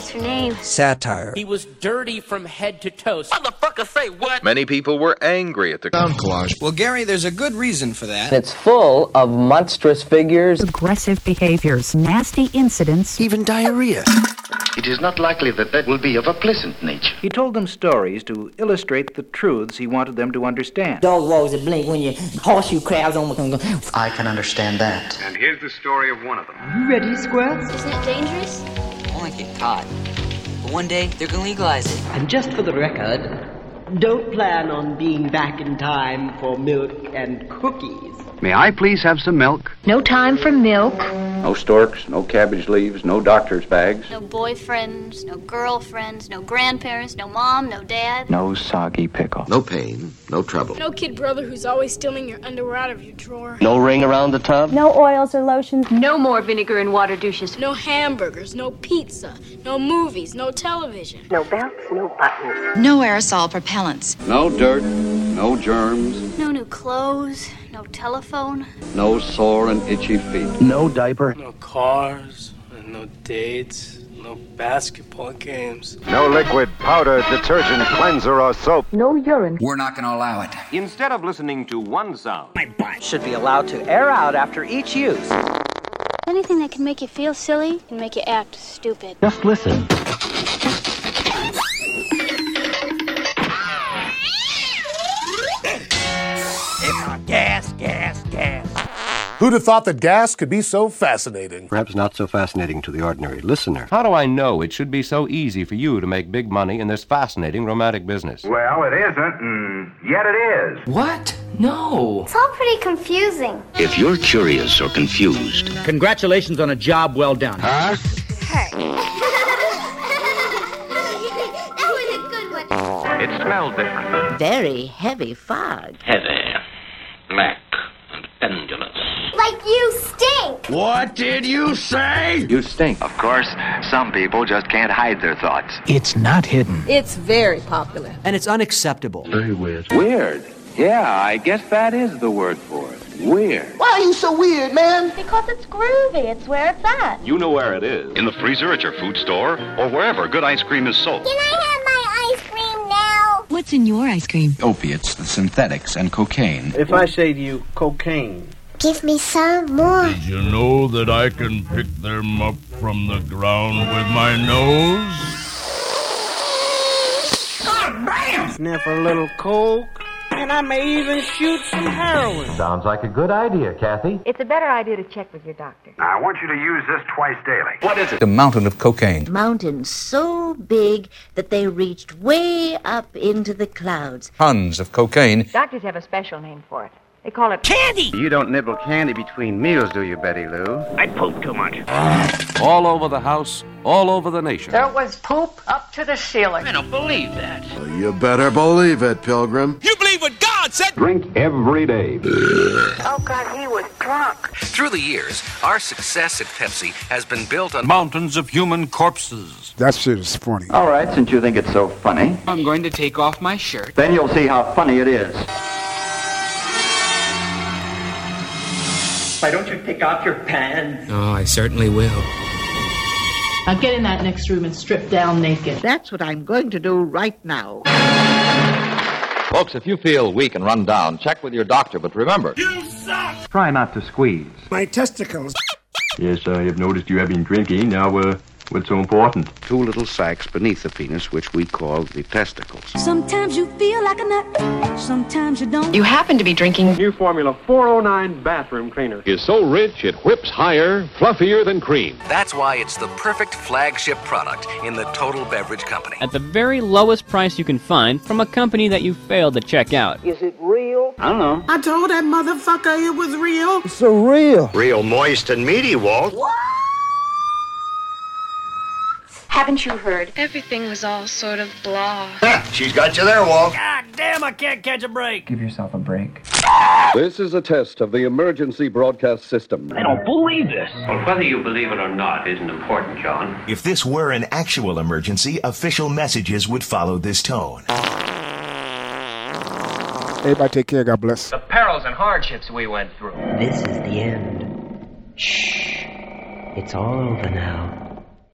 What's your name? Satire. He was dirty from head to toe. Motherfucker, say what? Many people were angry at the Sound collage. Well, Gary, there's a good reason for that. It's full of monstrous figures. Aggressive behaviors, nasty incidents. Even diarrhea. It is not likely that will be of a pleasant nature. He told them stories to illustrate the truths he wanted them to understand. Dog walls that blink when your horseshoe crabs on. I can understand that. And here's the story of one of them. You ready, Squirts? Isn't it dangerous? Only get caught. But one day, they're gonna legalize it. And just for the record, don't plan on being back in time for milk and cookies. May I please have some milk? No time for milk. No storks, no cabbage leaves, no doctor's bags. No boyfriends, no girlfriends, no grandparents, no mom, no dad. No soggy pickle. No pain, no trouble. No kid brother who's always stealing your underwear out of your drawer. No ring around the tub. No oils or lotions. No more vinegar and water douches. No hamburgers, no pizza, no movies, no television. No belts, no buttons. No aerosol propellants. No dirt, no germs. No new clothes, no telephone. No sore and itchy feet. No diaper. No cars, no dates, no basketball games. No liquid, powder, detergent, cleanser, or soap. No urine. We're not going to allow it. Instead of listening to one sound, My butt should be allowed to air out after each use. Anything that can make you feel silly can make you act stupid. Just listen. Gas. Who'd have thought that gas could be so fascinating? Perhaps not so fascinating to the ordinary listener. How do I know it should be so easy for you to make big money in this fascinating romantic business? well, it isn't, and yet it is. What? No. It's all pretty confusing. If you're curious or confused, Congratulations on a job well done. huh? Hey. That was a good one. It smells different. Very heavy fog. Heavy, black, and pendulous. Like you stink. What did you say? You stink. Of course, some people just can't hide their thoughts. It's not hidden. It's very popular. And it's unacceptable. Very weird. Weird. Yeah, I guess that is the word for it. Weird. Why are you so weird, man? Because it's groovy. It's where it's at. You know where it is. In the freezer at your food store, or wherever good ice cream is sold. Can I have my ice cream now? What's in your ice cream? Opiates, synthetics, and cocaine. If I say to you, cocaine. Give me some more. Did you know that I can pick them up from the ground with my nose? God damn! Sniff a little coke, and I may even shoot some heroin. Sounds like a good idea, Kathy. It's a better idea to check with your doctor. I want you to use this twice daily. What is it? A mountain of cocaine. Mountains so big that they reached way up into the clouds. Tons of cocaine. Doctors have a special name for it. They call it Candy! You don't nibble candy between meals, do you, Betty Lou? I poop too much. All over the house, all over the nation. There was poop up to the ceiling. I don't believe that. You better believe it, Pilgrim. You believe what God said? Drink every day. Oh, God, he was drunk. Through the years, our success at Pepsi has been built on Mountains of human corpses. That shit is funny. All right, since you think it's so funny, I'm going to take off my shirt. then you'll see how funny it is. Why don't you take off your pants? Oh, I certainly will. Now get in that next room and strip down naked. That's what I'm going to do right now. Folks, if you feel weak and run down, check with your doctor, but remember... You suck! Try not to squeeze. My testicles. Yes, I have noticed you have been drinking. Now, what's so important? Two little sacs beneath the penis, which we call the testicles. Sometimes you feel like a nut, sometimes you don't. You happen to be drinking New Formula 409 bathroom cleaner. Is so rich it whips higher, fluffier than cream. That's why it's the perfect flagship product in the total beverage company. At the very lowest price you can find from a company that you failed to check out. Is it real? I don't know. I told that motherfucker it was real. It's so real. Real moist and meaty, Walt. Haven't you heard? Everything was all sort of blah. She's got you there, Walt. God damn, I can't catch a break. Give yourself a break. This is a test of the emergency broadcast system. I don't believe this. Well, whether you believe it or not isn't important, John. If this were an actual emergency, official messages would follow this tone. Everybody take care. God bless. The perils and hardships we went through. This is the end. Shh. It's all over now.